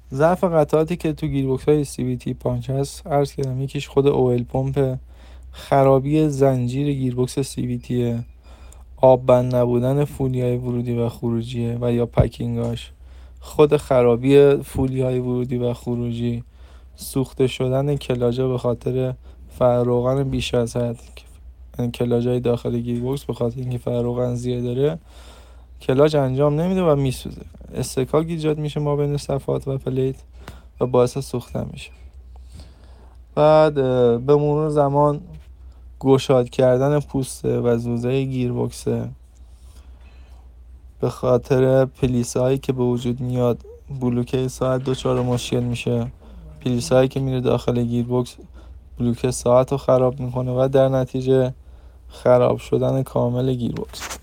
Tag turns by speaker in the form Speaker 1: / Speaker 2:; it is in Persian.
Speaker 1: ضعف قطعاتی که تو گیربکس های CVT پانچ هست عرض کردم، یکیش خود اویل پمپ، خرابی زنجیر گیربکس CVT، آب بند نبودن فولیای ورودی و خروجیه و یا پکینگاش، خود خرابی فولیای ورودی و خروجی، سوخته شدن کلاژا به خاطر فرروغن بیش از حد، یعنی کلاژهای داخل گیربکس به خاطر اینکه فرروغن زیاده داره کلاژ انجام نمیده و میسوزه، استکاک ایجاد میشه ما بین صفحات و پلیت و باعث سوختن میشه. بعد به مرور زمان گشاد کردن پوسته و زوزه گیربکسه، به خاطر پلیس هایی که به وجود میاد بلوکه ساعت دچار مشکل میشه، پلیس هایی که میره داخل گیربکس بلوکه ساعت رو خراب میکنه و در نتیجه خراب شدن کامل گیربکس.